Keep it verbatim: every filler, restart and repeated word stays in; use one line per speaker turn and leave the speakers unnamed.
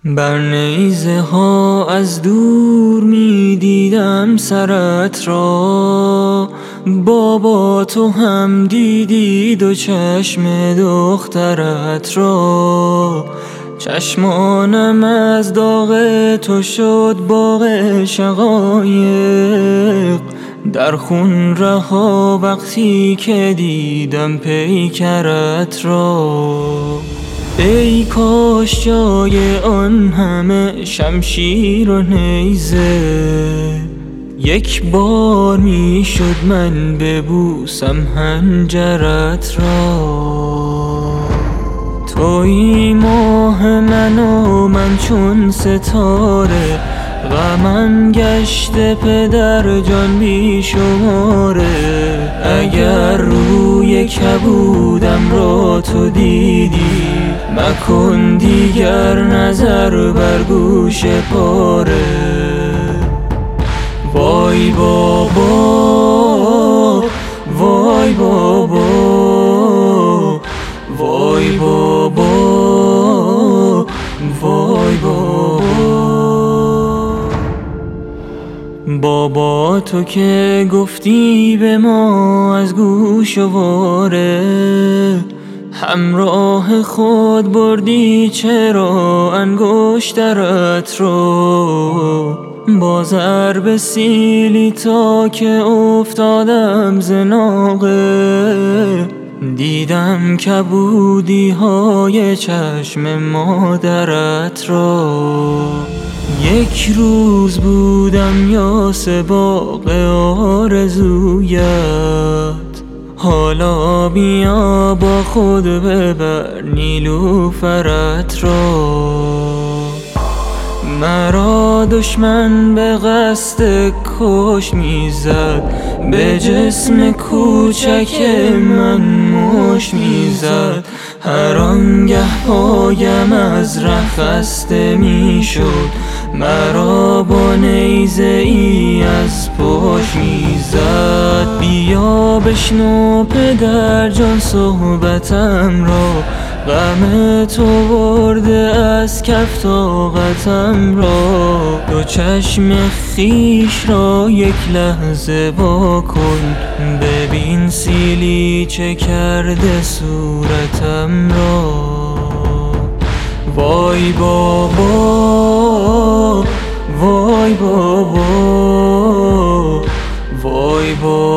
بر نیزه ها از دور می دیدم سرت را، بابا تو هم دیدی دو چشم دخترت را. چشمانم از داغ تو شد باغ شقایق، در خون رها وقتی که دیدم پیکرت را. ای کاش جای آن همه شمشیر و نیزه یک بار می شد من ببوسم حنجرت را. تویی ماه من و من چون ستاره، غمم گشته پدر جان بی شماره. اگر روی کبودم را تو دیدی، مکن دیگر نظر بر گوش پاره. وای بابا وای بابا وای بابا وای بابا. بابا تو که گفتی به ما از گوشواره، همراه خود بردی چرا انگشترت رو. با ضرب سیلی تا که افتادم ز ناقه، دیدم کبودی های چشم مادرت را. یک روز بودم یاس باغ آرزویت، حالا بیا با خود ببر نیلوفرت را. مرا دشمن به قصد کش میزد، به جسم کوچک من مش میزد. هر آنگه پایم از ره خسته میشد، مرا با نیزه ای از پشت میزد. بیا بشنو پدر جان صحبتم را، غم تو برده از کف طاقتم را. دو چشم خویش را یک لحظه وا کن، ببین سیلی چه کرده صورتم را. وای بابا وای بابا وای بابا.